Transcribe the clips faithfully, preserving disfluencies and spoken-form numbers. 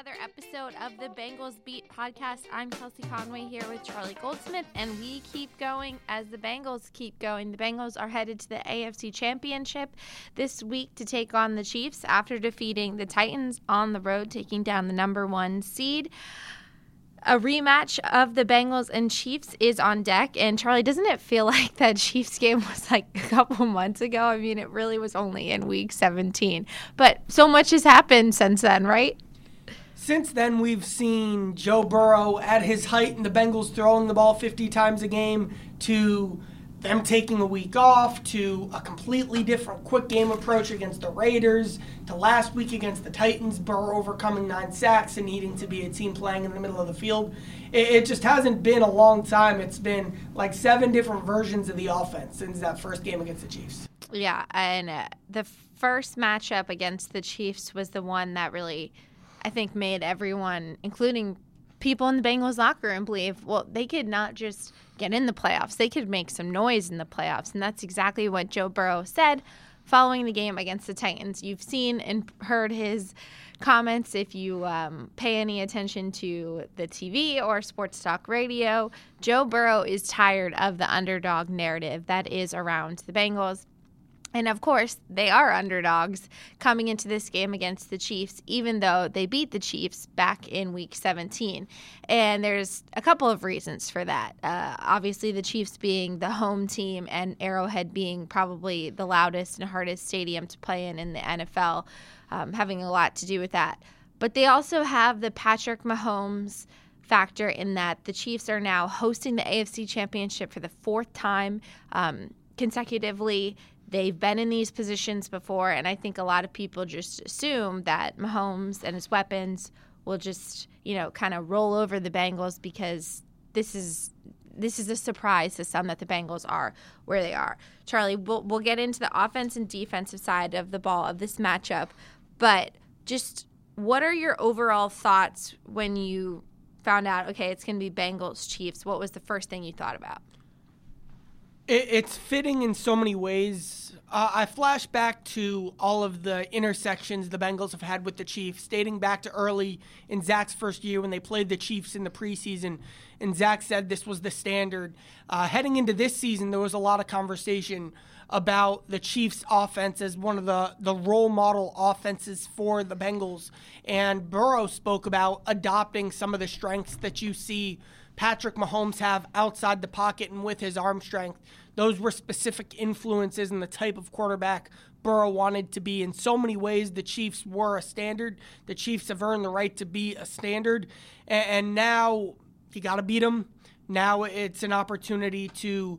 another episode of the Bengals Beat podcast. I'm Kelsey Conway here with Charlie Goldsmith, and we keep going as the Bengals keep going. The Bengals are headed to the A F C Championship this week to take on the Chiefs after defeating the Titans on the road, taking down the number one seed. A rematch of the Bengals and Chiefs is on deck. And Charlie, doesn't it feel like that Chiefs game was like a couple months ago? I mean, it really was only in week seventeen. But so much has happened since then, right? Since then, we've seen Joe Burrow at his height and the Bengals throwing the ball fifty times a game, to them taking a week off, to a completely different quick game approach against the Raiders, to last week against the Titans, Burrow overcoming nine sacks and needing to be a team playing in the middle of the field. It, it just hasn't been a long time. It's been like seven different versions of the offense since that first game against the Chiefs. Yeah, and uh, the first matchup against the Chiefs was the one that really, I think, made everyone, including people in the Bengals locker room, believe, well, they could not just get in the playoffs. They could make some noise in the playoffs. And that's exactly what Joe Burrow said following the game against the Titans. You've seen and heard his comments if you um, pay any attention to the T V or sports talk radio. Joe Burrow is tired of the underdog narrative that is around the Bengals. And, of course, they are underdogs coming into this game against the Chiefs, even though they beat the Chiefs back in week seventeen. And there's a couple of reasons for that. Uh, obviously, the Chiefs being the home team and Arrowhead being probably the loudest and hardest stadium to play in in the N F L, um, having a lot to do with that. But they also have the Patrick Mahomes factor in that the Chiefs are now hosting the A F C Championship for the fourth time um, consecutively. They've been in these positions before, and I think a lot of people just assume that Mahomes and his weapons will just, you know, kind of roll over the Bengals because this is this is a surprise to some that the Bengals are where they are. Charlie, we'll, we'll get into the offense and defensive side of the ball of this matchup, but just what are your overall thoughts when you found out, okay, it's going to be Bengals-Chiefs? What was the first thing you thought about? It's fitting in so many ways. Uh, I flash back to all of the intersections the Bengals have had with the Chiefs, dating back to early in Zach's first year when they played the Chiefs in the preseason, and Zach said this was the standard. Uh, heading into this season, there was a lot of conversation about the Chiefs' offense as one of the, the role model offenses for the Bengals, and Burrow spoke about adopting some of the strengths that you see Patrick Mahomes have outside the pocket and with his arm strength. Those were specific influences in the type of quarterback Burrow wanted to be. In so many ways, the Chiefs were a standard. The Chiefs have earned the right to be a standard. And now you got to beat them. Now it's an opportunity to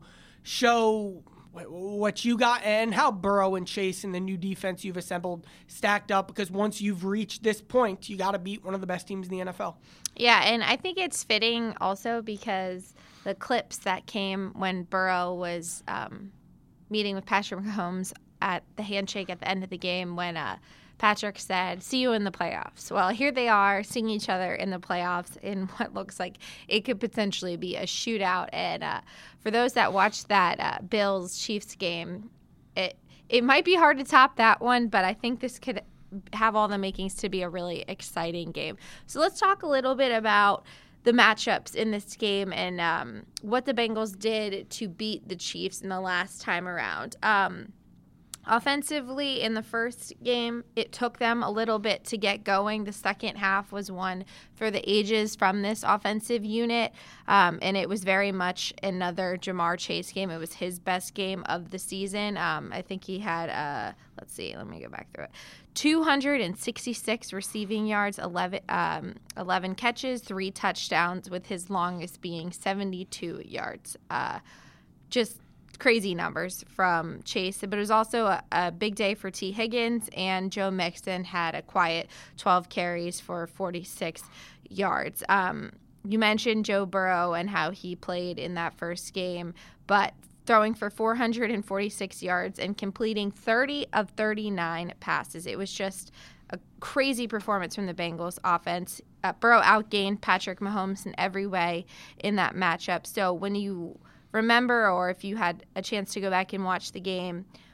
show what you got and how Burrow and Chase and the new defense you've assembled stacked up, because once you've reached this point, you got to beat one of the best teams in the N F L. Yeah, and I think it's fitting also because the clips that came when Burrow was um, meeting with Patrick Mahomes at the handshake at the end of the game when uh, Patrick said, "See you in the playoffs." Well, here they are seeing each other in the playoffs in what looks like it could potentially be a shootout. And uh, for those that watched that uh, Bills-Chiefs game, it it might be hard to top that one, but I think this could have all the makings to be a really exciting game. So let's talk a little bit about the matchups in this game and um, what the Bengals did to beat the Chiefs in the last time around. Um, Offensively, in the first game, it took them a little bit to get going. The second half was one for the ages from this offensive unit, um, and it was very much another Ja'Marr Chase game. It was his best game of the season. Um, I think he had, uh, let's see, let me go back through it. two hundred sixty-six receiving yards, eleven, um, eleven catches, three touchdowns, with his longest being seventy-two yards. Uh, just crazy numbers from Chase, but it was also a, a big day for T. Higgins, and Joe Mixon had a quiet twelve carries for forty-six yards. Um, you mentioned Joe Burrow and how he played in that first game, but throwing for four hundred forty-six yards and completing thirty of thirty-nine passes. It was just a crazy performance from the Bengals offense. Uh, Burrow outgained Patrick Mahomes in every way in that matchup. So when you remember, or if you had a chance to go back and watch the game,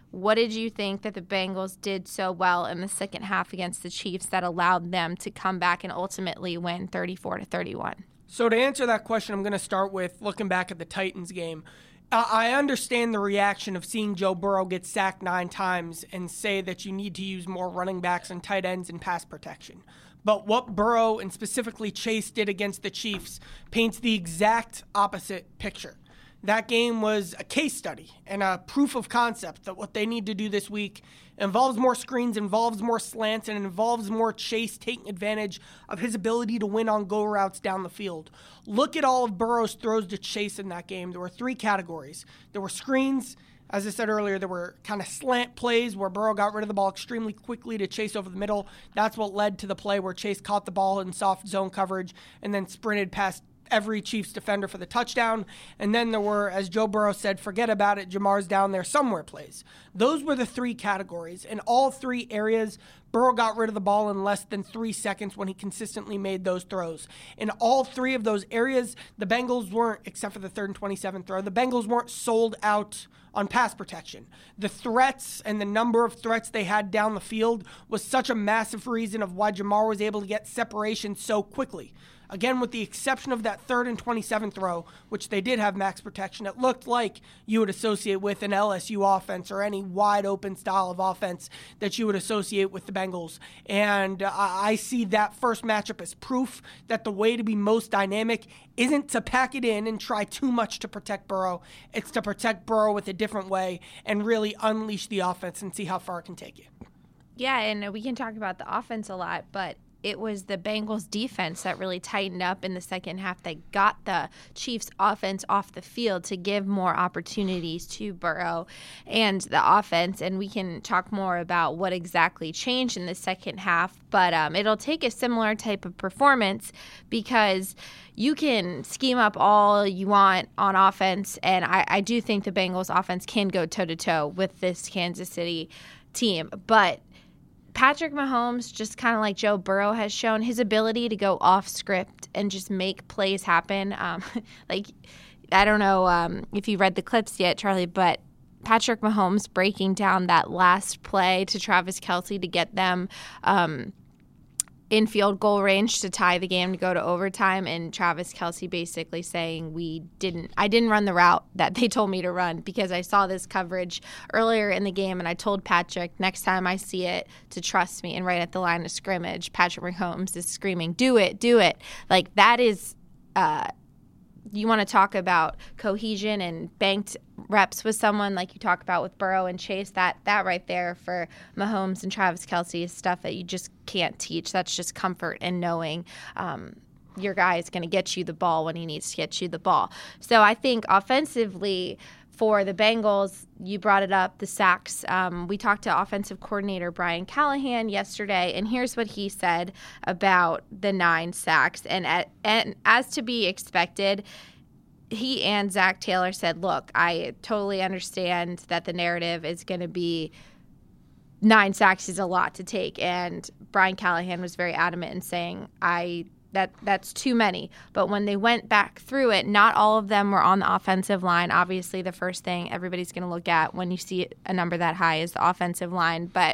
what did you think that the Bengals did so well in the second half against the Chiefs that allowed them to come back and ultimately win thirty-four to thirty-one? So to answer that question, I'm going to start with looking back at the Titans game. Uh, I understand the reaction of seeing Joe Burrow get sacked nine times and say that you need to use more running backs and tight ends in pass protection. But what Burrow and specifically Chase did against the Chiefs paints the exact opposite picture. That game was a case study and a proof of concept that what they need to do this week involves more screens, involves more slants, and involves more Chase taking advantage of his ability to win on go routes down the field. Look at all of Burrow's throws to Chase in that game. There were three categories. There were screens. As I said earlier, there were kind of slant plays where Burrow got rid of the ball extremely quickly to Chase over the middle. That's what led to the play where Chase caught the ball in soft zone coverage and then sprinted past every Chiefs defender for the touchdown. And then there were, as Joe Burrow said, forget about it, Jamar's down there somewhere plays. Those were the three categories. In all three areas, Burrow got rid of the ball in less than three seconds when he consistently made those throws. In all three of those areas, the Bengals weren't, except for the third and twenty-seven throw, the Bengals weren't sold out on pass protection. The threats and the number of threats they had down the field was such a massive reason of why Jamar was able to get separation so quickly. Again, with the exception of that third and twenty-seven throw, which they did have max protection, it looked like you would associate with an L S U offense or any wide open style of offense that you would associate with the Bengals. And uh, I see that first matchup as proof that the way to be most dynamic isn't to pack it in and try too much to protect Burrow. It's to protect Burrow with a different way and really unleash the offense and see how far it can take you. Yeah, and we can talk about the offense a lot, but it was the Bengals defense that really tightened up in the second half that got the Chiefs offense off the field to give more opportunities to Burrow and the offense. And we can talk more about what exactly changed in the second half, but um, it'll take a similar type of performance because you can scheme up all you want on offense. And I, I do think the Bengals offense can go toe to toe with this Kansas City team, but Patrick Mahomes, just kind of like Joe Burrow has shown, his ability to go off script and just make plays happen. Um, like, I don't know um, if you read the clips yet, Charlie, but Patrick Mahomes breaking down that last play to Travis Kelce to get them um, in field goal range to tie the game to go to overtime, and Travis Kelce basically saying we didn't I didn't run the route that they told me to run because I saw this coverage earlier in the game and I told Patrick next time I see it to trust me. And right at the line of scrimmage, Patrick Mahomes is screaming, do it, do it. Like that is uh you want to talk about cohesion and banked reps with someone like you talk about with Burrow and Chase, that that right there for Mahomes and Travis Kelce is stuff that you just can't teach. That's just comfort and knowing um, your guy is going to get you the ball when he needs to get you the ball. So I think offensively for the Bengals, you brought it up, the sacks. Um, we talked to offensive coordinator Brian Callahan yesterday, and here's what he said about the nine sacks. And, at, and as to be expected, he and Zach Taylor said, look, I totally understand that the narrative is going to be nine sacks is a lot to take. And Brian Callahan was very adamant in saying, I that that's too many. But when they went back through it, not all of them were on the offensive line. Obviously, the first thing everybody's going to look at when you see a number that high is the offensive line. But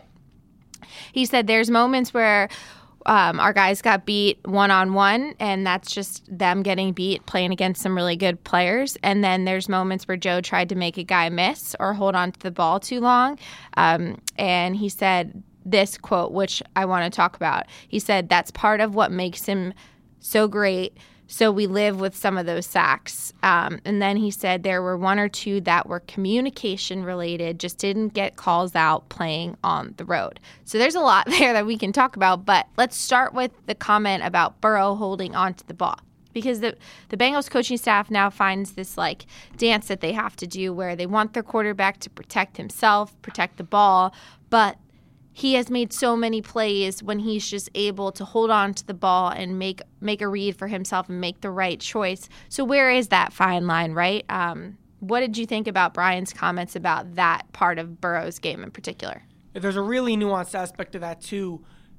he said there's moments where Um, our guys got beat one-on-one, and that's just them getting beat playing against some really good players. And then there's moments where Joe tried to make a guy miss or hold on to the ball too long. Um, and he said this quote, which I want to talk about. He said, that's part of what makes him so great. So we live with some of those sacks. Um, and then he said there were one or two that were communication related, just didn't get calls out playing on the road. So there's a lot there that we can talk about, but let's start with the comment about Burrow holding onto the ball. Because the, the Bengals coaching staff now finds this like dance that they have to do where they want their quarterback to protect himself, protect the ball, but he has made so many plays when he's just able to hold on to the ball and make make a read for himself and make the right choice. So where is that fine line, right? Um, what did you think about Brian's comments about that part of Burrow's game in particular? There's a really nuanced aspect to that, too.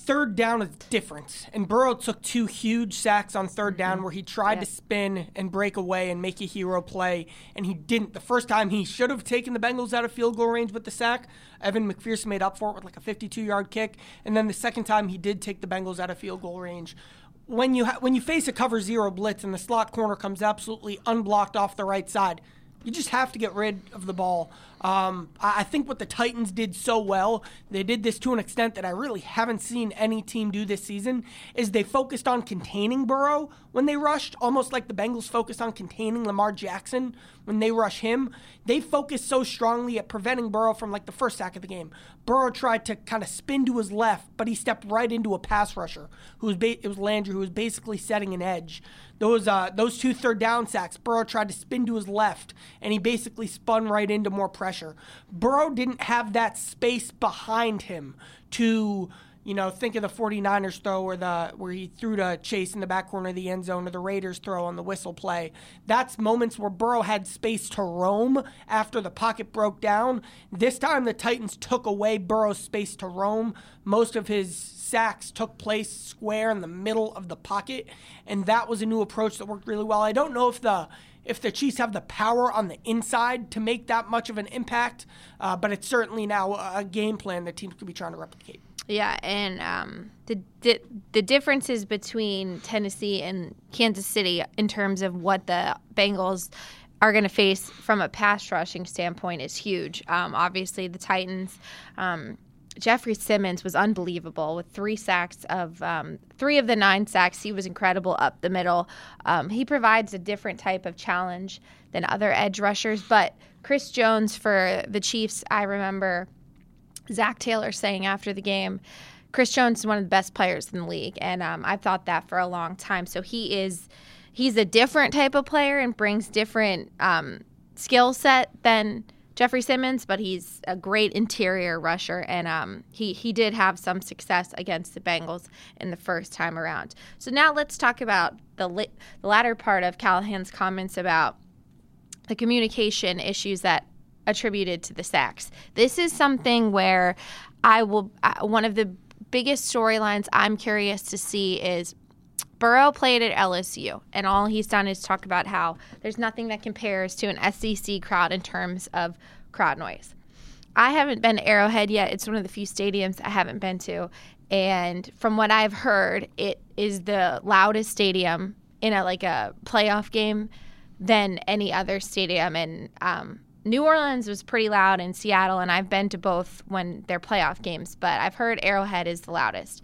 third down is different. And Burrow took two huge sacks on third down where he tried yeah. to spin and break away and make a hero play, and he didn't. The first time he should have taken the Bengals out of field goal range with the sack. Evan McPherson made up for it with like a fifty-two-yard kick. And then the second time he did take the Bengals out of field goal range. When you ha- when you face a cover zero blitz and the slot corner comes absolutely unblocked off the right side, you just have to get rid of the ball. Um, I think what the Titans did so well, they did this to an extent that I really haven't seen any team do this season, is they focused on containing Burrow when they rushed, almost like the Bengals focused on containing Lamar Jackson when they rush him. They focused so strongly at preventing Burrow from like the first sack of the game. Burrow tried to kind of spin to his left, but he stepped right into a pass rusher, who was ba- it was Landry, who was basically setting an edge. Those uh, those two third down sacks, Burrow tried to spin to his left, and he basically spun right into more pressure. Burrow didn't have that space behind him to, you know, think of the 49ers throw where, the, where he threw to Chase in the back corner of the end zone, or the Raiders throw on the whistle play. That's moments where Burrow had space to roam after the pocket broke down. This time the Titans took away Burrow's space to roam. Most of his sacks took place square in the middle of the pocket, and that was a new approach that worked really well. I don't know if the if the Chiefs have the power on the inside to make that much of an impact, uh, but it's certainly now a game plan that teams could be trying to replicate. Yeah, and um, the di- the differences between Tennessee and Kansas City in terms of what the Bengals are going to face from a pass rushing standpoint is huge. Um, obviously, the Titans. Um, Jeffrey Simmons was unbelievable with three sacks of um, three of the nine sacks. He was incredible up the middle. Um, he provides a different type of challenge than other edge rushers. But Chris Jones for the Chiefs, I remember Zach Taylor saying after the game, Chris Jones is one of the best players in the league, and um, I've thought that for a long time. So he is he's a different type of player and brings different um, skill set than Jeffrey Simmons, but he's a great interior rusher, and um, he, he did have some success against the Bengals in the first time around. So now let's talk about the, li- the latter part of Callahan's comments about the communication issues that attributed to the sacks. This is something where I will uh, one of the biggest storylines I'm curious to see is Burrow played at L S U, and all he's done is talk about how there's nothing that compares to an S E C crowd in terms of crowd noise. I haven't been to Arrowhead yet. It's one of the few stadiums I haven't been to, and from what I've heard, it is the loudest stadium in a like a playoff game than any other stadium. And um, New Orleans was pretty loud in Seattle, and I've been to both when they're playoff games, but I've heard Arrowhead is the loudest.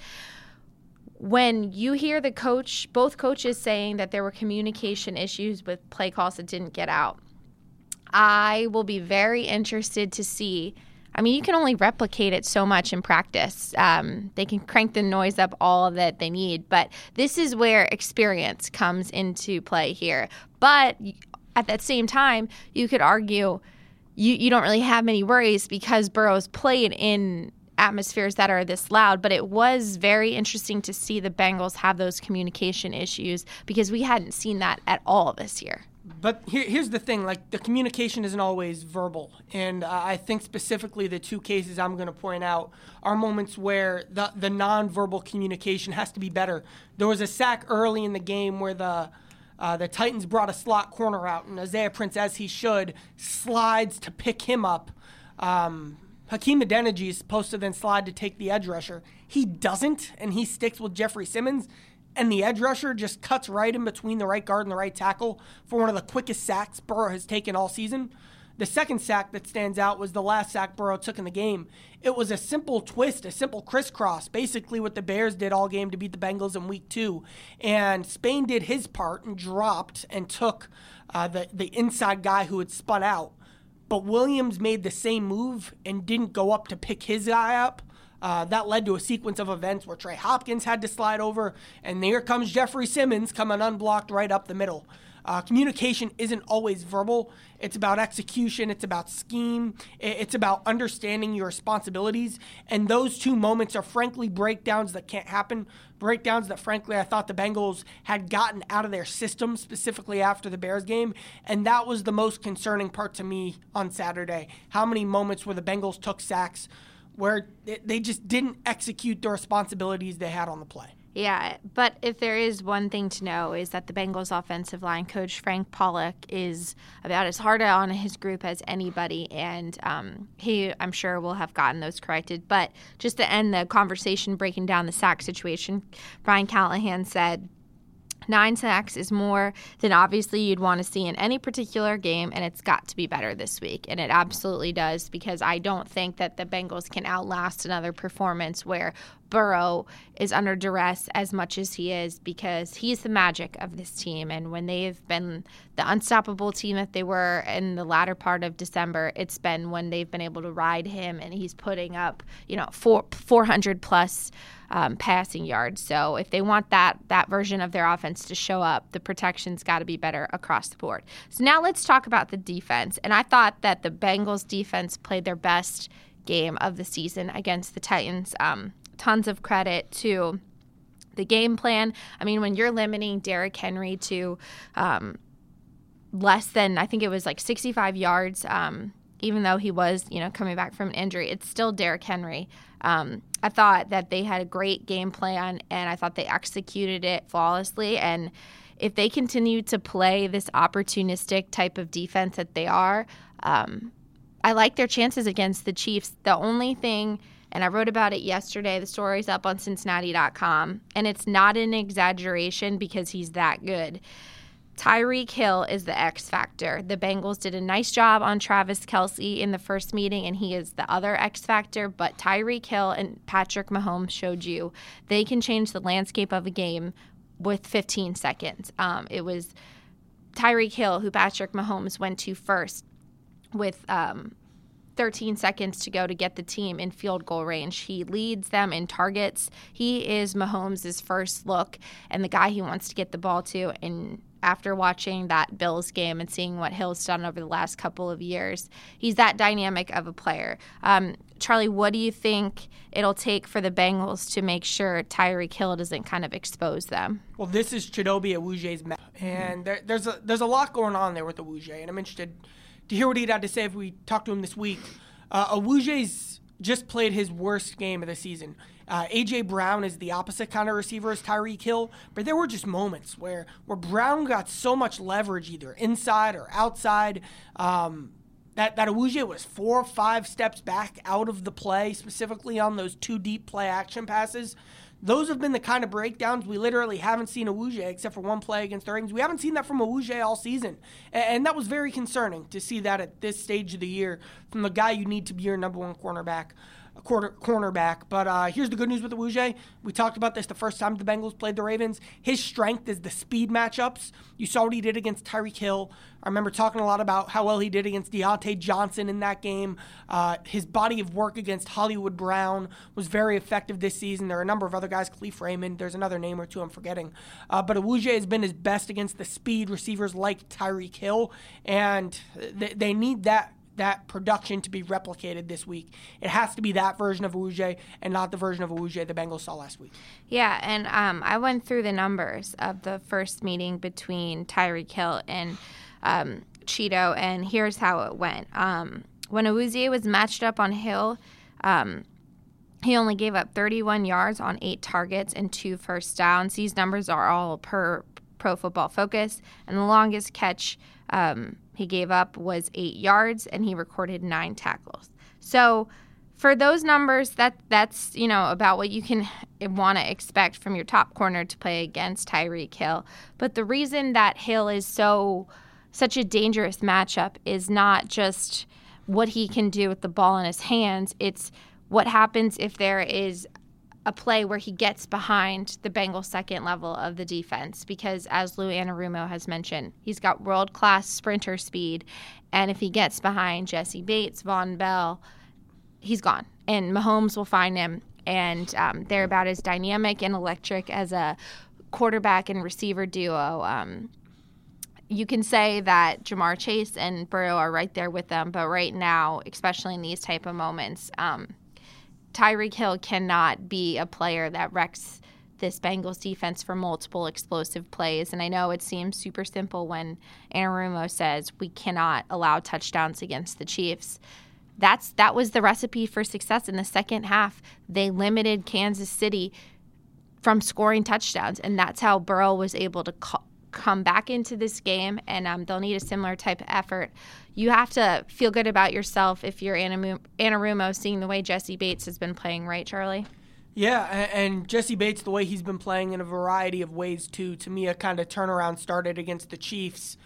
When you hear the coach, both coaches saying that there were communication issues with play calls that didn't get out, I will be very interested to see. I mean, you can only replicate it so much in practice. Um, they can crank the noise up all that they need, but this is where experience comes into play here. But at that same time, you could argue you, you don't really have many worries because Burrow's played in atmospheres that are this loud, but it was very interesting to see the Bengals have those communication issues because we hadn't seen that at all this year. But here, here's the thing, like the communication isn't always verbal. And uh, I think specifically the two cases I'm going to point out are moments where the, the nonverbal communication has to be better. There was a sack early in the game where the uh, the Titans brought a slot corner out, and Isaiah Prince, as he should, slides to pick him up. Um, Hakeem Adeniji is supposed to then slide to take the edge rusher. He doesn't, and he sticks with Jeffrey Simmons. And the edge rusher just cuts right in between the right guard and the right tackle for one of the quickest sacks Burrow has taken all season. The second sack that stands out was the last sack Burrow took in the game. It was a simple twist, a simple crisscross, basically what the Bears did all game to beat the Bengals in week two. And Spain did his part and dropped and took uh, the, the inside guy who had spun out. But Williams made the same move and didn't go up to pick his guy up. Uh, that led to a sequence of events where Trey Hopkins had to slide over, and there comes Jeffrey Simmons coming unblocked right up the middle. Uh, communication isn't always verbal. It's about execution. It's about scheme. It's about understanding your responsibilities. And those two moments are, frankly, breakdowns that can't happen. Breakdowns that, frankly, I thought the Bengals had gotten out of their system, specifically after the Bears game. And that was the most concerning part to me on Saturday. How many moments where the Bengals took sacks where they just didn't execute the responsibilities they had on the play. Yeah, but if there is one thing to know is that the Bengals offensive line coach, Frank Pollock, is about as hard on his group as anybody, and um, he, I'm sure, will have gotten those corrected. But just to end the conversation breaking down the sack situation, Brian Callahan said, Nine sacks is more than obviously you'd want to see in any particular game, and it's got to be better this week. And it absolutely does, because I don't think that the Bengals can outlast another performance where Burrow is under duress as much as he is, because he's the magic of this team. And when they've been the unstoppable team that they were in the latter part of December, it's been when they've been able to ride him, and he's putting up, you know, four, 400 plus Um, passing yards. So if they want that that version of their offense to show up, the protection's got to be better across the board. So now let's talk about the defense. And I thought that the Bengals defense played their best game of the season against the Titans. Um, tons of credit to the game plan. I mean, when you're limiting Derrick Henry to um, less than, I think it was like sixty-five yards, um, even though he was, you know, coming back from an injury, it's still Derrick Henry. Um, I thought that they had a great game plan, and I thought they executed it flawlessly. And if they continue to play this opportunistic type of defense that they are, um, I like their chances against the Chiefs. The only thing, and I wrote about it yesterday, the story's up on Cincinnati dot com, and it's not an exaggeration because he's that good. Tyreek Hill is the X factor. The Bengals did a nice job on Travis Kelce in the first meeting, and he is the other X factor. But Tyreek Hill and Patrick Mahomes showed you they can change the landscape of a game with fifteen seconds. Um, it was Tyreek Hill who Patrick Mahomes went to first with um, thirteen seconds to go to get the team in field goal range. He leads them in targets. He is Mahomes' first look and the guy he wants to get the ball to. And after watching that Bills game and seeing what Hill's done over the last couple of years, he's that dynamic of a player. Um, Charlie, what do you think it'll take for the Bengals to make sure Tyreek Hill doesn't kind of expose them? Well, this is Chidobe Awuje's match, and there, there's a there's a lot going on there with Awuje, and I'm interested to hear what he'd had to say if we talked to him this week. Uh, Awuje's just played his worst game of the season. Uh, A J. Brown is the opposite kind of receiver as Tyreek Hill, but there were just moments where, where Brown got so much leverage either inside or outside um, that, that Awuje was four or five steps back out of the play, specifically on those two deep play action passes. Those have been the kind of breakdowns we literally haven't seen Awuje, except for one play against the Ravens. We haven't seen that from Awuje all season, and, and that was very concerning to see that at this stage of the year from the guy you need to be your number one cornerback. A quarter cornerback. But uh, here's the good news with Awuje. We talked about this the first time the Bengals played the Ravens. His strength is the speed matchups. You saw what he did against Tyreek Hill. I remember talking a lot about how well he did against Deontay Johnson in that game. Uh, his body of work against Hollywood Brown was very effective this season. There are a number of other guys, Khalif Raymond. There's another name or two I'm forgetting. Uh, but Awuje has been his best against the speed receivers like Tyreek Hill, and they, they need that that production to be replicated this week. It has to be that version of Awuje and not the version of Awuje the Bengals saw last week. Yeah, and um, I went through the numbers of the first meeting between Tyreek Hill and um, Cheeto, and here's how it went. Um, when Awuje was matched up on Hill, um, he only gave up thirty-one yards on eight targets and two first downs. These numbers are all per Pro Football Focus, and the longest catch um, he gave up was eight yards, and he recorded nine tackles. So for those numbers, that that's, you know, about what you can want to expect from your top corner to play against Tyreek Hill. But the reason that Hill is so such a dangerous matchup is not just what he can do with the ball in his hands. It's what happens if there is a play where he gets behind the Bengals' second level of the defense, because as Lou Anarumo has mentioned, he's got world-class sprinter speed, and if he gets behind Jesse Bates, Von Bell, he's gone, and Mahomes will find him, and um, they're about as dynamic and electric as a quarterback and receiver duo. Um, you can say that Jamar Chase and Burrow are right there with them, but right now, especially in these type of moments, um, Tyreek Hill cannot be a player that wrecks this Bengals defense for multiple explosive plays. And I know it seems super simple when Anarumo says we cannot allow touchdowns against the Chiefs. that's that was the recipe for success in the second half. They limited Kansas City from scoring touchdowns, and that's how Burrow was able to co- come back into this game, and um, they'll need a similar type of effort. You have to feel good about yourself if you're Anarumo, seeing the way Jesse Bates has been playing, right, Charlie? Yeah, and Jesse Bates, the way he's been playing in a variety of ways, too. To me, a kind of turnaround started against the Chiefs.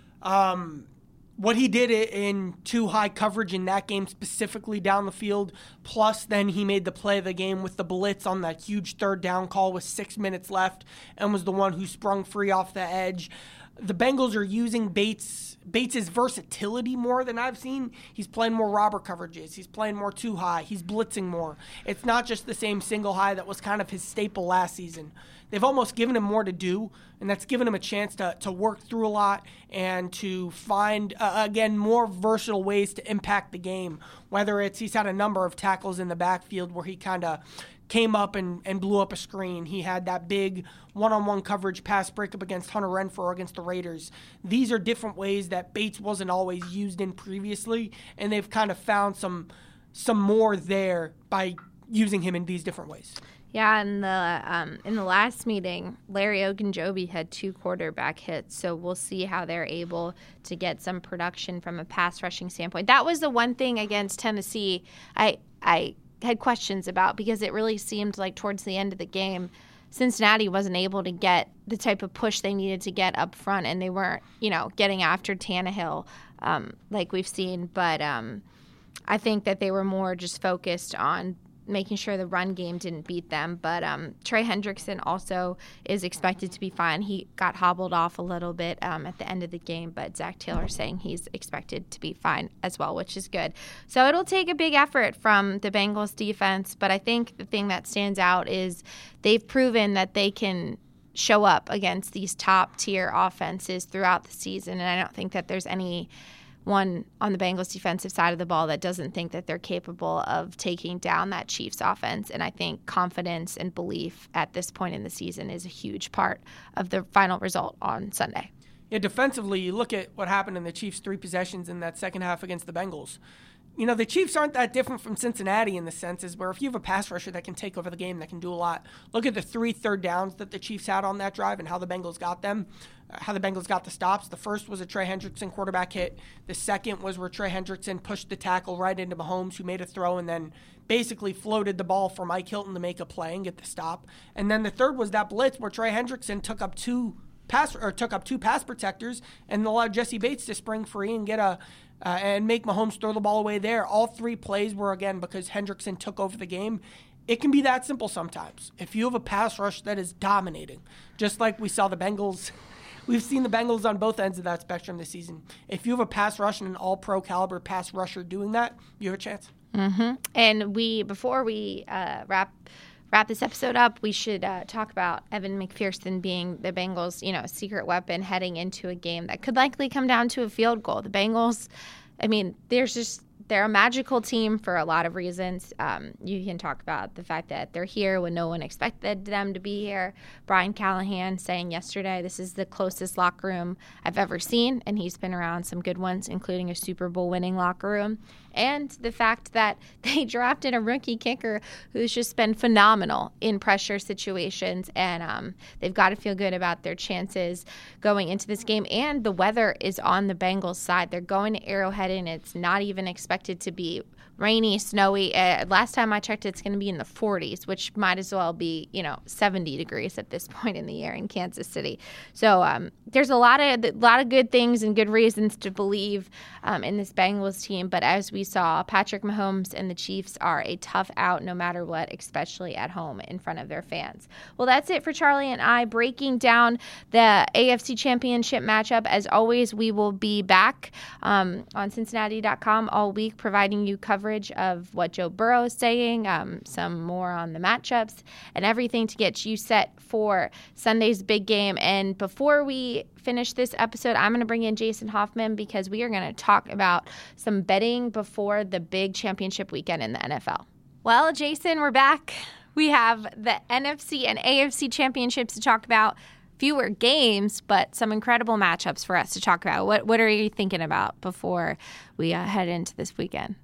Um, what he did in two high coverage in that game, specifically down the field, plus then he made the play of the game with the blitz on that huge third down call with six minutes left and was the one who sprung free off the edge. The Bengals are using Bates Bates's versatility more than I've seen. He's playing more robber coverages. He's playing more two high. He's blitzing more. It's not just the same single high that was kind of his staple last season. They've almost given him more to do, and that's given him a chance to, to work through a lot and to find, uh, again, more versatile ways to impact the game, whether it's he's had a number of tackles in the backfield where he kind of came up and, and blew up a screen. He had that big one-on-one coverage pass breakup against Hunter Renfrow against the Raiders. These are different ways that Bates wasn't always used in previously, and they've kind of found some some more there by using him in these different ways. Yeah, in the um, in the last meeting, Larry Ogunjobi had two quarterback hits, so we'll see how they're able to get some production from a pass rushing standpoint. That was the one thing against Tennessee I I had questions about, because it really seemed like towards the end of the game, Cincinnati wasn't able to get the type of push they needed to get up front, and they weren't, you know, getting after Tannehill um, like we've seen. But um, I think that they were more just focused on making sure the run game didn't beat them. But um, Trey Hendrickson also is expected to be fine. He got hobbled off a little bit um, at the end of the game, but Zach Taylor saying he's expected to be fine as well, which is good. So it'll take a big effort from the Bengals defense, but I think the thing that stands out is they've proven that they can show up against these top-tier offenses throughout the season, and I don't think that there's any one on the Bengals defensive side of the ball that doesn't think that they're capable of taking down that Chiefs offense. And I think confidence and belief at this point in the season is a huge part of the final result on Sunday. Yeah, defensively, you look at what happened in the Chiefs' three possessions in that second half against the Bengals. You know, the Chiefs aren't that different from Cincinnati in the sense is where if you have a pass rusher that can take over the game, that can do a lot. Look at the three third downs that the Chiefs had on that drive and how the Bengals got them, uh, how the Bengals got the stops. The first was a Trey Hendrickson quarterback hit. The second was where Trey Hendrickson pushed the tackle right into Mahomes, who made a throw and then basically floated the ball for Mike Hilton to make a play and get the stop. And then the third was that blitz where Trey Hendrickson took up two pass or took up two pass protectors and allowed Jesse Bates to spring free and get a Uh, and make Mahomes throw the ball away there. All three plays were, again, because Hendrickson took over the game. It can be that simple sometimes. If you have a pass rush that is dominating, just like we saw the Bengals, we've seen the Bengals on both ends of that spectrum this season. If you have a pass rush and an all-pro caliber pass rusher doing that, you have a chance. Mm-hmm. And we, before we uh, wrap wrap this episode up, we should uh, talk about Evan McPherson being the Bengals, you know, secret weapon heading into a game that could likely come down to a field goal. The Bengals, I mean, there's just they're a magical team for a lot of reasons. Um, you can talk about the fact that they're here when no one expected them to be here. Brian Callahan saying yesterday, this is the closest locker room I've ever seen, and he's been around some good ones, including a Super Bowl winning locker room. And the fact that they drafted a rookie kicker who's just been phenomenal in pressure situations, and um, they've got to feel good about their chances going into this game. And the weather is on the Bengals' side. They're going to Arrowhead, and it's not even expected to be rainy, snowy. Uh, last time I checked, it's going to be in the forties, which might as well be, you know, seventy degrees at this point in the year in Kansas City. So um, there's a lot of a lot of good things and good reasons to believe um, in this Bengals team. But as we saw, Patrick Mahomes and the Chiefs are a tough out no matter what, especially at home in front of their fans. Well, that's it for Charlie and I breaking down the A F C Championship matchup. As always, we will be back um, on Cincinnati dot com all week providing you coverage of what Joe Burrow is saying, um, some more on the matchups, and everything to get you set for Sunday's big game. And before we finish this episode, I'm going to bring in Jason Hoffman because we are going to talk about some betting before the big championship weekend in the N F L. Well, Jason, we're back. We have the N F C and A F C championships to talk about. Fewer games, but some incredible matchups for us to talk about. What What are you thinking about before we uh, head into this weekend?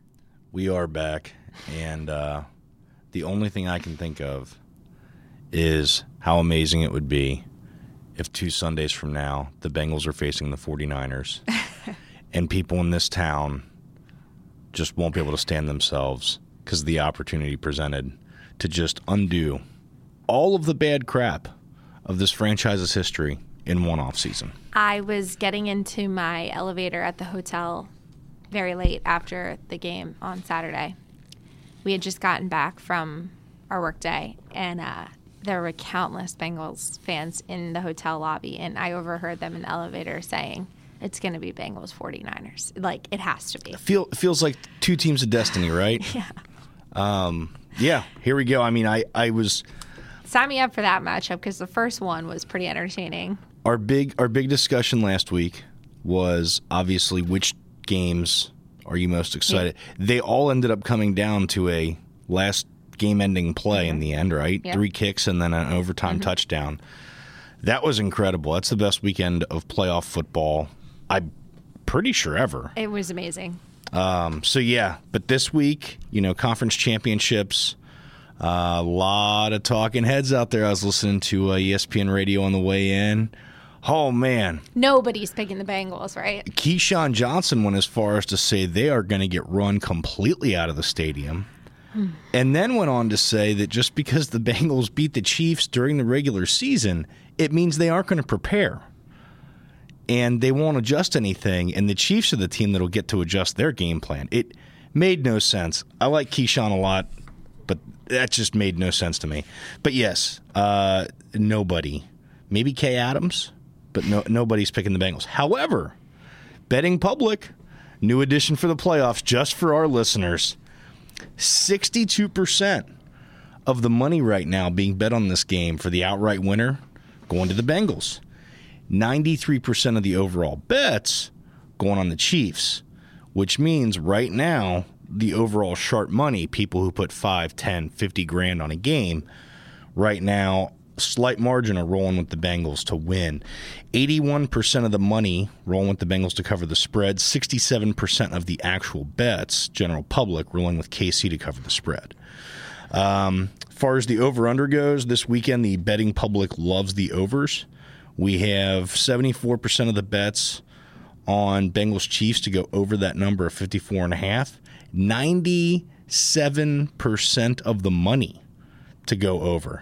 We are back, and uh, the only thing I can think of is how amazing it would be if two Sundays from now the Bengals are facing the 49ers and people in this town just won't be able to stand themselves because of the opportunity presented to just undo all of the bad crap of this franchise's history in one offseason. I was getting into my elevator at the hotel very late after the game on Saturday. We had just gotten back from our work day, and uh, there were countless Bengals fans in the hotel lobby, and I overheard them in the elevator saying, it's going to be Bengals 49ers. Like, it has to be. Feel, it feels like two teams of destiny, right? Yeah. Um, yeah, here we go. I mean, I, I was... Sign me up for that matchup because the first one was pretty entertaining. Our big, our big discussion last week was obviously which games are you most excited? Yeah. They all ended up coming down to a last game-ending play mm-hmm. in the end, right? Yeah. Three kicks and then an overtime mm-hmm. touchdown. That was incredible. That's the best weekend of playoff football, I'm pretty sure, ever. It was amazing. Um, so, yeah, but this week, you know, conference championships, a uh, lot of talking heads out there. I was listening to uh, E S P N radio on the way in. Oh, man. Nobody's picking the Bengals, right? Keyshawn Johnson went as far as to say they are going to get run completely out of the stadium. Hmm. And then went on to say that just because the Bengals beat the Chiefs during the regular season, it means they aren't going to prepare. And they won't adjust anything, and the Chiefs are the team that will get to adjust their game plan. It made no sense. I like Keyshawn a lot, but that just made no sense to me. But yes, uh, nobody. Maybe Kay Adams, but no, nobody's picking the Bengals. However, Betting Public, new addition for the playoffs, just for our listeners, sixty-two percent of the money right now being bet on this game for the outright winner going to the Bengals. ninety-three percent of the overall bets going on the Chiefs, which means right now the overall sharp money, people who put five, ten, fifty grand on a game, right now, slight margin are rolling with the Bengals to win. eighty-one percent of the money rolling with the Bengals to cover the spread. sixty-seven percent of the actual bets, general public, rolling with K C to cover the spread. Um, as far as the over-under goes, this weekend the betting public loves the overs. We have seventy-four percent of the bets on Bengals Chiefs to go over that number of fifty-four and a half. ninety-seven percent of the money to go over.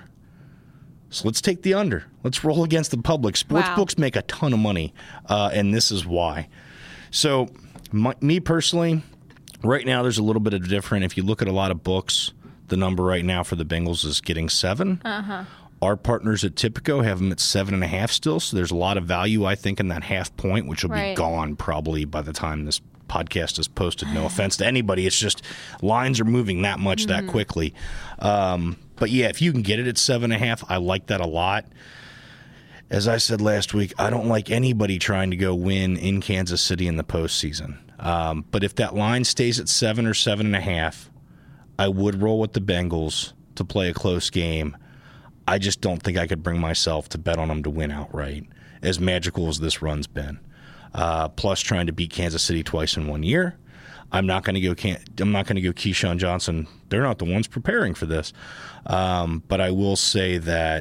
So let's take the under. Let's roll against the public. Sports wow. books make a ton of money, uh, and this is why. So my, me personally, right now there's a little bit of different. If you look at a lot of books, the number right now for the Bengals is getting seven. Uh-huh. Our partners at Tipico have them at seven and a half still, so there's a lot of value, I think, in that half point, which will right. be gone probably by the time this podcast is posted. No offense to anybody. It's just lines are moving that much mm-hmm. that quickly. Um, but, yeah, if you can get it at seven and a half, I like that a lot. As I said last week, I don't like anybody trying to go win in Kansas City in the postseason. Um, but if that line stays at seven or seven and a half, I would roll with the Bengals to play a close game. I just don't think I could bring myself to bet on them to win outright, as magical as this run's been. Uh, plus, trying to beat Kansas City twice in one year, I'm not going to go. Can- I'm not going to go Keyshawn Johnson. They're not the ones preparing for this. Um, but I will say that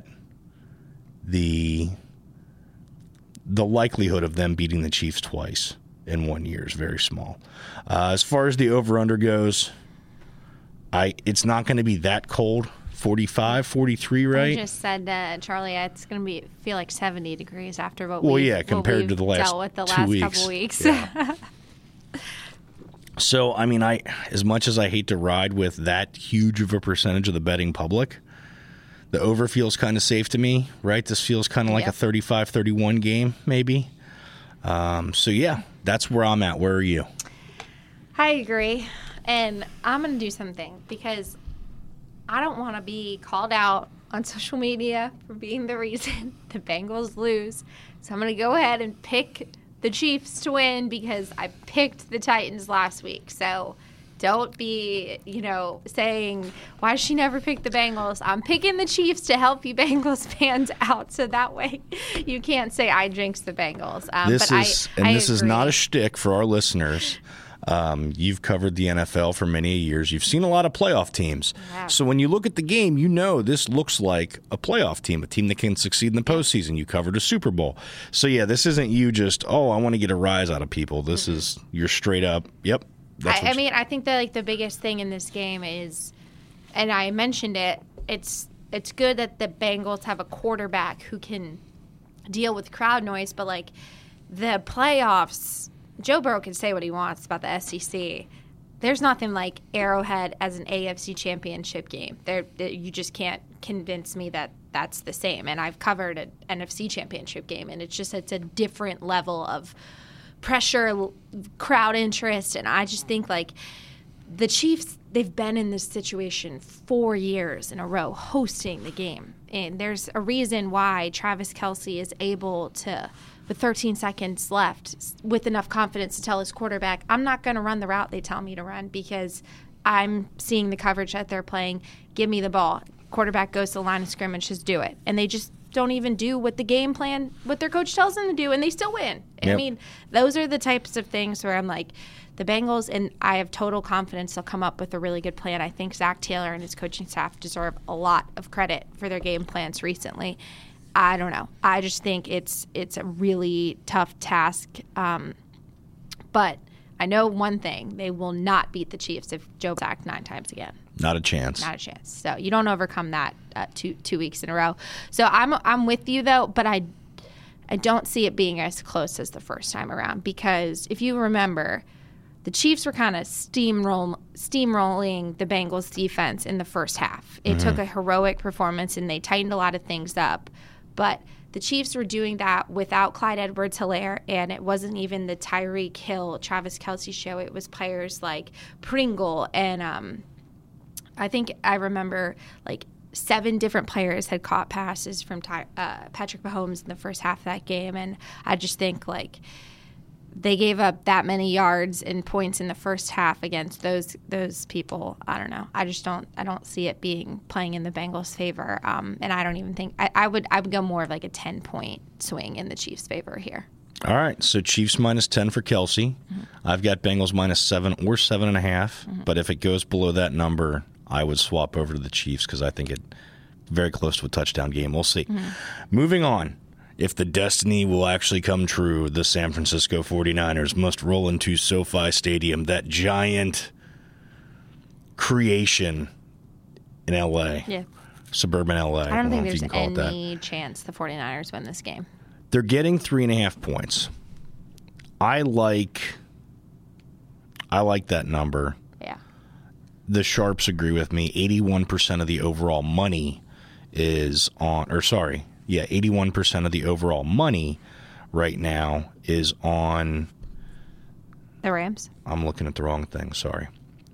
the the likelihood of them beating the Chiefs twice in one year is very small. Uh, as far as the over/under goes, I it's not going to be that cold. forty-five, forty-three, right? I just said, uh, Charlie, it's going to be feel like seventy degrees after what well, we yeah, compared to the last dealt with the two last weeks. couple weeks. Yeah. So, I mean, I as much as I hate to ride with that huge of a percentage of the betting public, the over feels kind of safe to me, right? This feels kind of like yep. a thirty-five thirty-one game, maybe. Um, so, yeah, that's where I'm at. Where are you? I agree. And I'm going to do something because I don't want to be called out on social media for being the reason the Bengals lose. So I'm going to go ahead and pick the Chiefs to win because I picked the Titans last week. So don't be, you know, saying, why does she never pick the Bengals? I'm picking the Chiefs to help you Bengals fans out. So that way you can't say I jinxed the Bengals. Um, this but is, I, and I this agree. is not a shtick for our listeners. Um, you've covered the N F L for many years. You've seen a lot of playoff teams. Wow. So when you look at the game, you know this looks like a playoff team, a team that can succeed in the postseason. You covered a Super Bowl. So, yeah, this isn't you just, oh, I want to get a rise out of people. This mm-hmm. is you're straight up, yep. That's I, I mean, I think that like the biggest thing in this game is, and I mentioned it, it's it's good that the Bengals have a quarterback who can deal with crowd noise, but like the playoffs, Joe Burrow can say what he wants about the S E C. There's nothing like Arrowhead as an A F C championship game. There, you just can't convince me that that's the same. And I've covered an N F C championship game, and it's just it's a different level of pressure, crowd interest, and I just think like the Chiefs, they've been in this situation four years in a row hosting the game, and there's a reason why Travis Kelce is able to, with thirteen seconds left, with enough confidence to tell his quarterback, I'm not going to run the route they tell me to run because I'm seeing the coverage that they're playing. Give me the ball. Quarterback goes to the line of scrimmage, just do it. And they just don't even do what the game plan, what their coach tells them to do, and they still win. Yep. I mean, those are the types of things where I'm like, the Bengals, and I have total confidence they'll come up with a really good plan. I think Zach Taylor and his coaching staff deserve a lot of credit for their game plans recently. I don't know. I just think it's it's a really tough task. Um, but I know one thing. They will not beat the Chiefs if Joe sacked nine times again. Not a chance. Not a chance. So you don't overcome that uh, two two weeks in a row. So I'm I'm with you though, but I I don't see it being as close as the first time around because if you remember, the Chiefs were kind of steamroll steamrolling the Bengals defense in the first half. It mm-hmm. took a heroic performance and they tightened a lot of things up, but the Chiefs were doing that without Clyde Edwards-Helaire, and it wasn't even the Tyreek Hill, Travis Kelce show. It was players like Pringle and um, I think I remember like seven different players had caught passes from Ty, uh, Patrick Mahomes in the first half of that game, and I just think like they gave up that many yards and points in the first half against those those people. I don't know. I just don't. I don't see it being playing in the Bengals' favor, um, and I don't even think I, I would. I would go more of like a ten point swing in the Chiefs' favor here. All right, so Chiefs minus ten for Kelce. Mm-hmm. I've got Bengals minus seven or seven and a half. Mm-hmm. But if it goes below that number, I would swap over to the Chiefs because I think it's very close to a touchdown game. We'll see. Mm-hmm. Moving on. If the destiny will actually come true, the San Francisco forty-niners must roll into SoFi Stadium, that giant creation in L A. Yeah. Suburban L A. I don't, I don't think think there's any chance the forty-niners win this game. They're getting three and a half points. I like I like that number. Yeah. The Sharps agree with me. eighty-one percent of the overall money is on, or sorry, yeah, eighty-one percent of the overall money right now is on the Rams. I'm looking at the wrong thing, sorry.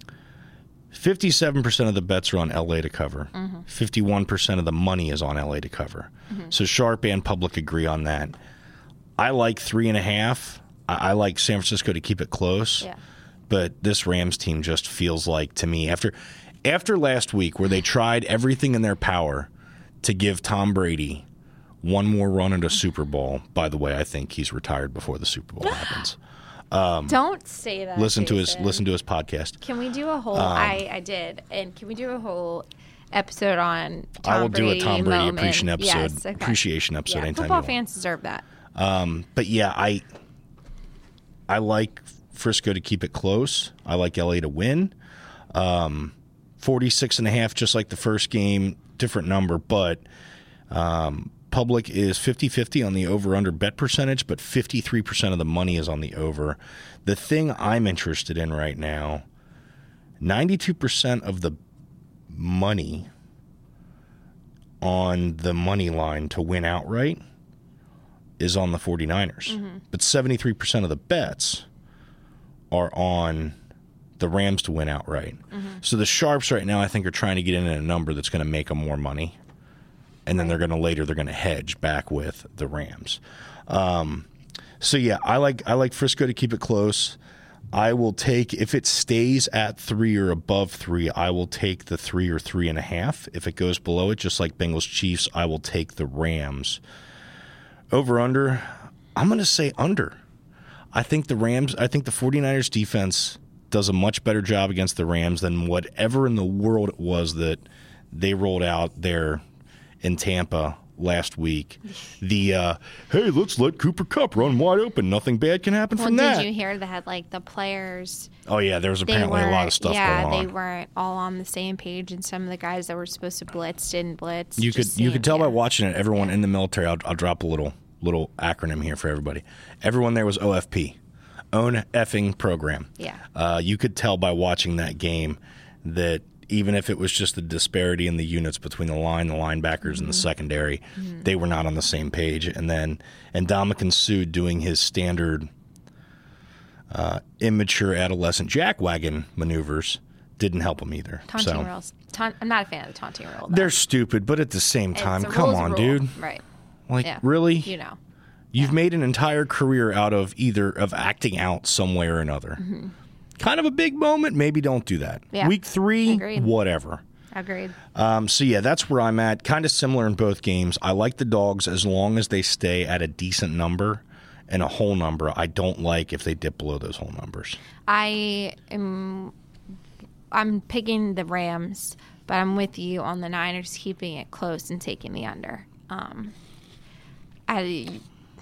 fifty-seven percent of the bets are on L A to cover. Mm-hmm. fifty-one percent of the money is on L A to cover. Mm-hmm. So Sharp and Public agree on that. I like three and a half. I, I like San Francisco to keep it close. Yeah. But this Rams team just feels like, to me, after after last week where they tried everything in their power to give Tom Brady one more run at a Super Bowl. By the way, I think he's retired before the Super Bowl happens. Um, Don't say that. Listen Jason. to his listen to his podcast. Can we do a whole? Um, I I did, and can we do a whole episode on Tom I will Brady do a Tom Brady moment? appreciation episode. Yes, okay. Appreciation episode. Yeah, anytime football you fans want. deserve that. Um, but yeah, I I like Frisco to keep it close. I like L A to win. Um, forty-six and a half, just like the first game, different number, but um, Public is fifty-fifty on the over-under bet percentage, but fifty-three percent of the money is on the over. The thing I'm interested in right now, ninety-two percent of the money on the money line to win outright is on the forty-niners. Mm-hmm. But seventy-three percent of the bets are on the Rams to win outright. Mm-hmm. So the Sharps right now, I think, are trying to get in at a number that's going to make them more money. And then they're going to later they're going to hedge back with the Rams. Um, so yeah, I like I like Frisco to keep it close. I will take, if it stays at three or above three, I will take the three or three and a half. If it goes below it, just like Bengals Chiefs, I will take the Rams. Over under, I'm going to say under. I think the Rams, I think the forty-niners defense does a much better job against the Rams than whatever in the world it was that they rolled out there in Tampa last week. The, uh, hey, let's let Cooper Kupp run wide open. Nothing bad can happen well, from did that. Did you hear that, like, the players... Oh, yeah, there was apparently a lot of stuff yeah, going on. Yeah, they weren't all on the same page, and some of the guys that were supposed to blitz didn't blitz. You could seemed, you could tell yeah. by watching it, everyone in the military, I'll, I'll drop a little little acronym here for everybody. Everyone there was O F P, Own Effing Program. Yeah. Uh, you could tell by watching that game that even if it was just the disparity in the units between the line, the linebackers, mm-hmm. and the secondary, mm-hmm. they were not on the same page. And then Ndamukong Suh doing his standard uh, immature adolescent jackwagon maneuvers didn't help him either. Taunting so, rules. Taunt, I'm not a fan of the taunting rule. Though. They're stupid, but at the same time, It's a come rule's a on, rule. dude. Right. Like, yeah. really? You know. You've yeah. made an entire career out of either of acting out some way or another. Mm-hmm. Kind of a big moment. Maybe don't do that. Yeah. Week three, Agreed. whatever. Agreed. Um, so, yeah, that's where I'm at. Kind of similar in both games. I like the dogs as long as they stay at a decent number and a whole number. I don't like if they dip below those whole numbers. I am I'm picking the Rams, but I'm with you on the Niners keeping it close and taking the under. Um, I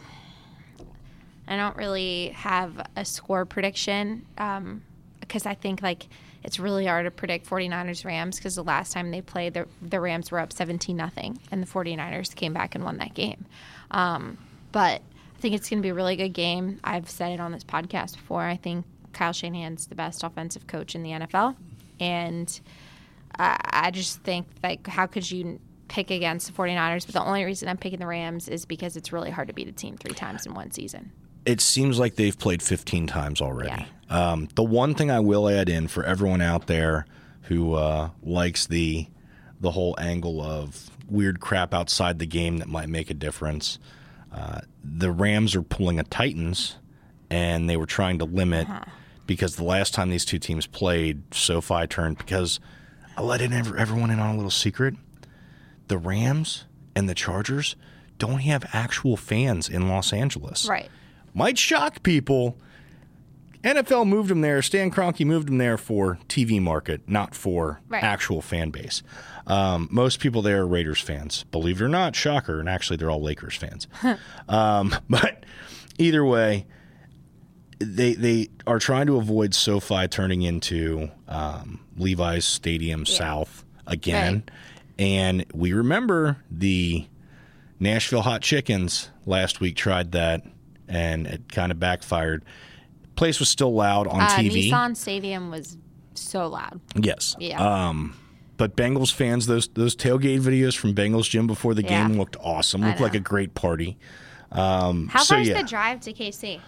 I don't really have a score prediction um, because I think like it's really hard to predict 49ers Rams because the last time they played, the, the Rams were up seventeen nothing, and the 49ers came back and won that game. Um, but I think it's going to be a really good game. I've said it on this podcast before. I think Kyle Shanahan's the best offensive coach in the N F L, and I, I just think like how could you pick against the 49ers? But the only reason I'm picking the Rams is because it's really hard to beat a team three times in one season. It seems like they've played fifteen times already. Yeah. Um, the one thing I will add in for everyone out there who uh, likes the the whole angle of weird crap outside the game that might make a difference, uh, the Rams are pulling a Titans, and they were trying to limit uh-huh. because the last time these two teams played, SoFi turned because I let in every, everyone in on a little secret. The Rams and the Chargers don't have actual fans in Los Angeles. Right. Might shock people. N F L moved them there. Stan Kroenke moved them there for T V market, not for right. actual fan base. Um, most people there are Raiders fans. Believe it or not, shocker. And actually, they're all Lakers fans. um, but either way, they they are trying to avoid SoFi turning into um, Levi's Stadium yeah. South again. Right. And we remember the Nashville Hot Chickens last week tried that, and it kind of backfired. Place was still loud on uh, T V. Nissan Stadium was so loud. Yes. Yeah. Um, but Bengals fans, those those tailgate videos from Bengals Gym before the yeah. game looked awesome. Looked like a great party. Um, How so, far is yeah. the drive to K C?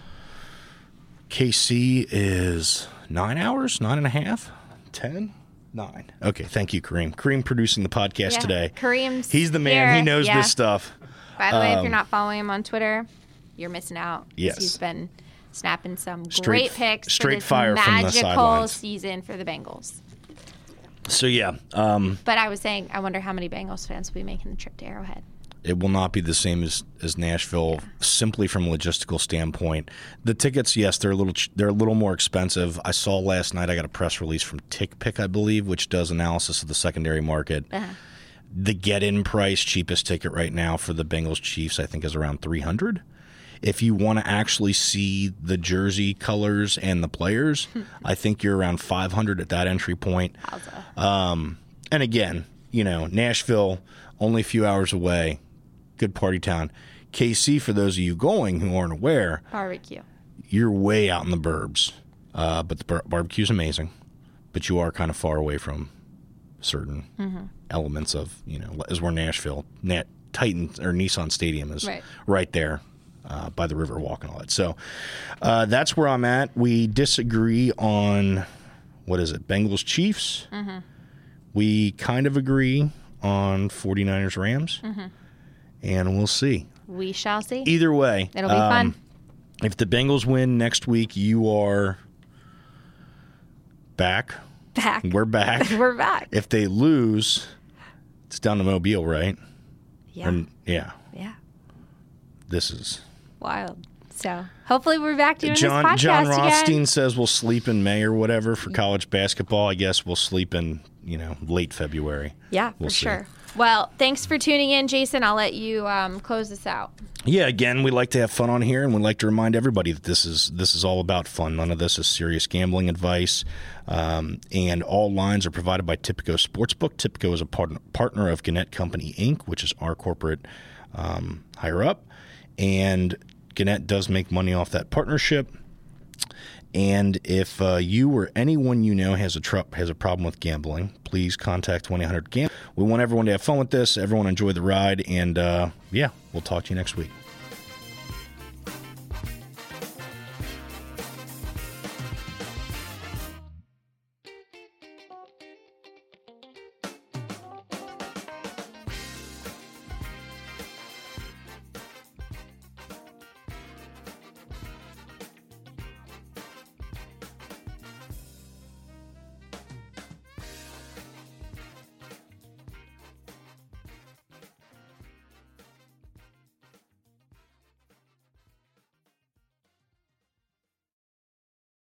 K C is nine hours, nine and a half, ten. Nine. Okay, thank you, Kareem. Kareem producing the podcast yeah. today. Kareem's He's the man. here. He knows yeah. this stuff. By the way, um, if you're not following him on Twitter, you're missing out. Yes. He's been snapping some straight, great picks straight for this fire from the magical sidelines. season for the Bengals. So, yeah. Um, but I was saying, I wonder how many Bengals fans will be making the trip to Arrowhead. It will not be the same as, as Nashville, yeah. simply from a logistical standpoint. The tickets, yes, they're a little they're a little more expensive. I saw last night, I got a press release from TickPick, I believe, which does analysis of the secondary market. Uh-huh. The get-in price, cheapest ticket right now for the Bengals Chiefs, I think, is around three hundred dollars. If you want to actually see the jersey colors and the players, I think you're around five hundred dollars at that entry point. Um, and again, you know, Nashville, only a few hours away. Good party town. K C, for those of you going who aren't aware, barbecue. You're way out in the burbs, uh, but the bar- barbecue's amazing. But you are kind of far away from certain mm-hmm. elements of, you know, as where Nashville, Nat, Titan or Nissan Stadium is right, right there uh, by the Riverwalk and all that. So uh, that's where I'm at. We disagree on, what is it, Bengals Chiefs. Mm-hmm. We kind of agree on 49ers Rams. Mm-hmm. And we'll see. We shall see. Either way. It'll be um, fun. If the Bengals win next week, you are back. Back. We're back. We're back. If they lose, it's down to Mobile, right? Yeah. And, yeah. Yeah. This is wild. So hopefully we're back doing John, this podcast John Rothstein again. says we'll sleep in May or whatever for college basketball. I guess we'll sleep in, you know, late February. Yeah, we'll for see. sure. Well, thanks for tuning in, Jason. I'll let you um, close this out. Yeah, again, we like to have fun on here, and we like to remind everybody that this is this is all about fun. None of this is serious gambling advice, um, and all lines are provided by Tipico Sportsbook. Tipico is a partner, partner of Gannett Company, Incorporated, which is our corporate um, higher up, and Gannett does make money off that partnership. And if uh, you or anyone you know has a tr- has a problem with gambling, please contact one eight hundred gambler. We want everyone to have fun with this. Everyone enjoy the ride. And, uh, yeah, we'll talk to you next week.